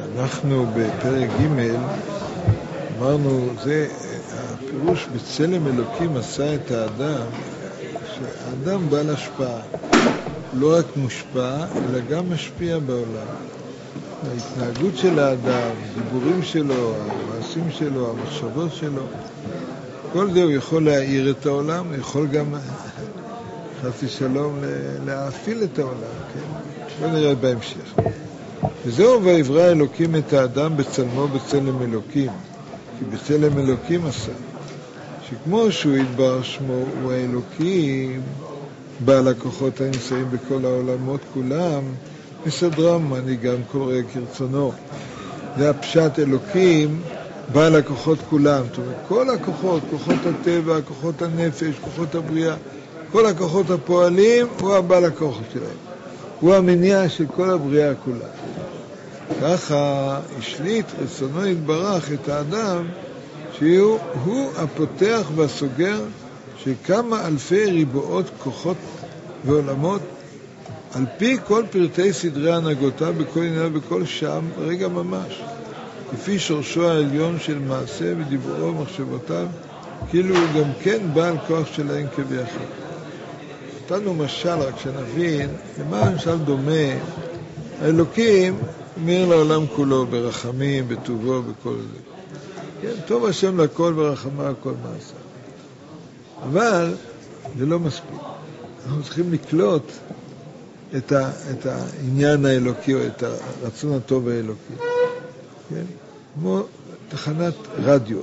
אנחנו בפרק ג' אמרנו, זה הפירוש בצלם אלוקים עשה את האדם, שהאדם בעל השפעה, לא רק מושפע, אלא גם משפיע בעולם. ההתנהגות של האדם, הדיבורים שלו, המעשים שלו, המחשבות שלו, כל זה הוא יכול להאיר את העולם, הוא יכול גם, חס ושלום, להאפיל את העולם, כן? בוא נראה בהמשך. וזהו, ויברא אלוקים את האדם בצלמו בצלם אלוקים, כי בצלם אלוקים עשה. שכמו שהוא יתברך שמו הוא האלוקים, בעל הכוחות הנמצאים בכל העולמות כולם, מסדרם מנהיגם כל רגע כרצונו. זה הפשט אלוקים, בעל הכוחות כולם. זאת אומרת, כל הכוחות, כוחות הטבע, כוחות הנפש, כוחות הבריאה, כל הכוחות הפועלים, הוא הבעל הכוחות שלהם. הוא המניע של כל הבריאה כולה. ככה השליט רצונו יתברך את האדם, שהוא הפותח והסוגר של כמה אלפי ריבועות כוחות ועולמות, על פי כל פרטי סדרי הנהגותיו בכל עניין ובכל שם, רגע ממש, לפי שורשו העליון של מעשה ודיבורו ומחשבותיו, כאילו הוא גם כן בעל כוח שלהם כביחד. נתנו משל רק שנבין למה המשל דומה. האלוקים אומר לעולם כולו ברחמים, בטובו, בכל זה. כן, טוב השם לכל ורחמה הכל מעשה. אבל זה לא מספיק. אנחנו צריכים לקלוט את העניין האלוקי או את הרצון הטוב האלוקי. כן? כמו תחנת רדיו.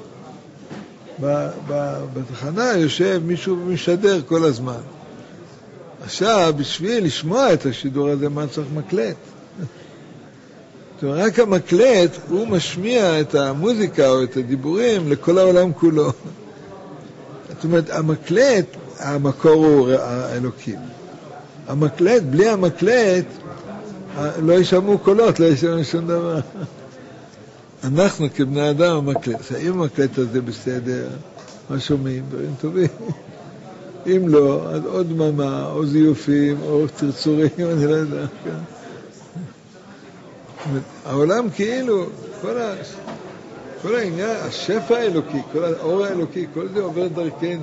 בתחנה יושב מישהו משדר כל הזמן. עכשיו, בשביל לשמוע את השידור הזה, מה צריך מקלט? זאת אומרת, רק המקלט, הוא משמיע את המוזיקה או את הדיבורים לכל העולם כולו. זאת אומרת, המקלט, המקור הוא האלוקים. המקלט, בלי המקלט, לא ישמעו קולות, לא ישמעו שום דבר. אנחנו כבני אדם, המקלט. אם המקלט הזה בסדר, מה שומעים? דברים טובים. אם לא, אז עוד דממה, או זיופים, או צרצורים, אני לא יודע. העולם כאילו, כל העניין, השפע האלוקי, כל האור האלוקי, כל זה עובר דרכנו.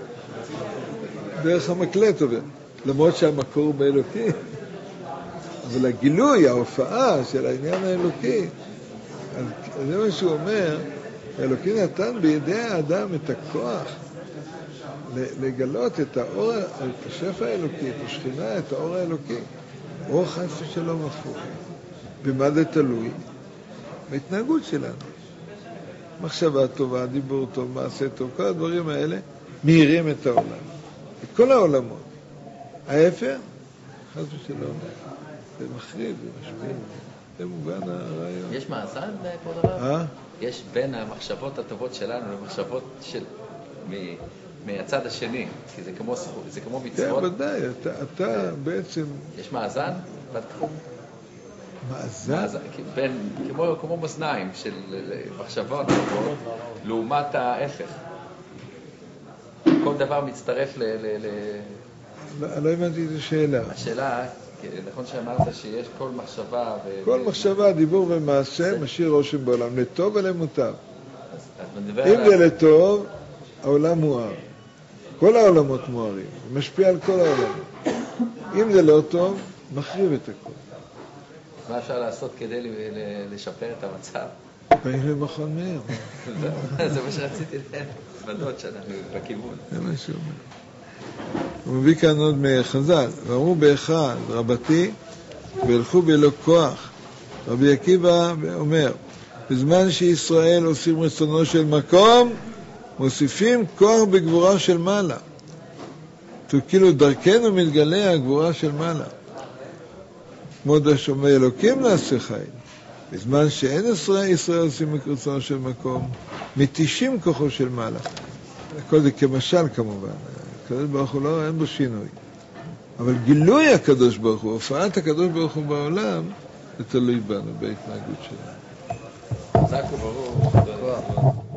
דרך המקלט עובר. למרות שהמקור הוא באלוקי. אבל הגילוי, ההופעה של העניין האלוקי, זה מה שהוא אומר, האלוקי נתן בידי האדם את הכוח לגלות את האור, את השפע האלוקי, את השכינה, את האור האלוקי. אור חס ושלום הפוך. במה זה תלוי? בהתנהגות שלנו. מחשבה טובה, דיבור טוב, מעשה טוב, כל הדברים האלה מהירים את העולם. את כל העולמות. ההפך, חס ושלום, זה מחריב, זה משפיע. זה מובן הרעיון. יש מאזן פה דבר? יש בין המחשבות הטובות שלנו למחשבות של... מהצד השני, כי זה כמו מצוות. כן, ודאי, אתה בעצם... יש מאזן בתחום? מאזן? כמו מאזניים של מחשבות טובות, לעומת ההפך. כל דבר מצטרף לא הבנתי את השאלה. השאלה, נכון שאמרת שיש כל מחשבה... כל מחשבה, דיבור ומעשה, משאיר רושם בעולם, לטוב ולמוטב. אם זה לטוב, העולם מואר. כל העולמות מוארים, משפיע על כל העולמות. אם זה לא טוב, מחריב את הכל. מה אפשר לעשות כדי לשפר את המצב? באים למכון מאיר. זה מה שרציתי לבנות שאנחנו בכיוון. זה מה שהוא אומר. הוא מביא כאן עוד מחז"ל, ואמרו באחד רבתי והלכו באלוק כוח. רבי עקיבא אומר, בזמן שישראל עושים רצונו של מקום, מוסיפים כוח בגבורה של מעלה. כאילו דרכנו מתגלה הגבורה של מעלה. כמו דשומי אלוקים נעשה חיים. בזמן שאין ישראל עושים רצונו של מקום, מתישים כוחו של מעלה. הכל זה כמשל כמובן. הקדוש ברוך הוא לא, אין בו שינוי. אבל גילוי הקדוש ברוך הוא, הופעת הקדוש ברוך הוא בעולם, זה תלוי בנו, בהתנהגות שלנו. חזק וברוך.